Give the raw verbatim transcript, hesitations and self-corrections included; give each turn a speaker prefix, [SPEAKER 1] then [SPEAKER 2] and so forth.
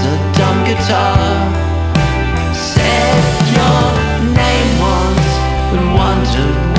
[SPEAKER 1] a dumb guitar. Said your name once and wondered